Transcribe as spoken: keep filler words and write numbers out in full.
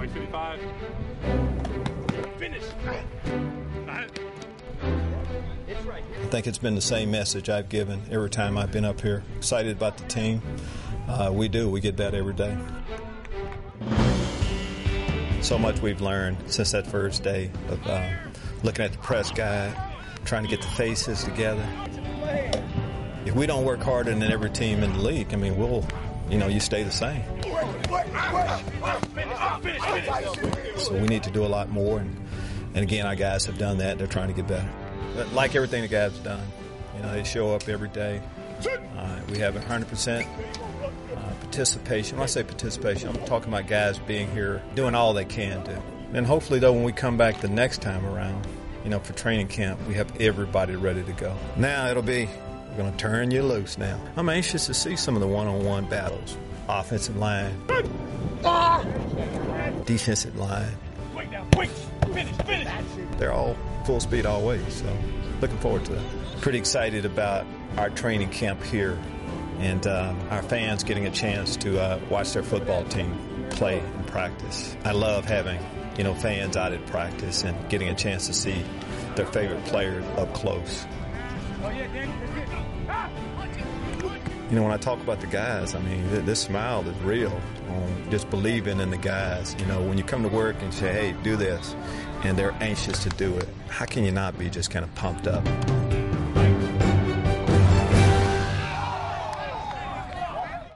Point fifty-five. Finish. I think it's been the same message I've given every time I've been up here. Excited about the team. Uh, we do. We get better every day. So much we've learned since that first day of uh, looking at the press guide, trying to get the faces together. If we don't work harder than every team in the league, I mean, we'll, you know, you stay the same. So we need to do a lot more. And, and again, our guys have done that. They're trying to get better. But like everything the guys have done, you know, they show up every day. Uh, we have one hundred percent uh, participation. When I say participation, I'm talking about guys being here, doing all they can do. And hopefully, though, when we come back the next time around, you know, for training camp, we have everybody ready to go. Now it'll be, we're going to turn you loose now. I'm anxious to see some of the one-on-one battles. Offensive line, defensive line. They're all full speed always, so looking forward to that. Pretty excited about our training camp here and um, our fans getting a chance to uh, watch their football team play and practice. I love having, you know, fans out at practice and getting a chance to see their favorite player up close. You know, when I talk about the guys, I mean, th- this smile is real. Um, just believing in the guys. You know, when you come to work and say, hey, do this, and they're anxious to do it, how can you not be just kind of pumped up?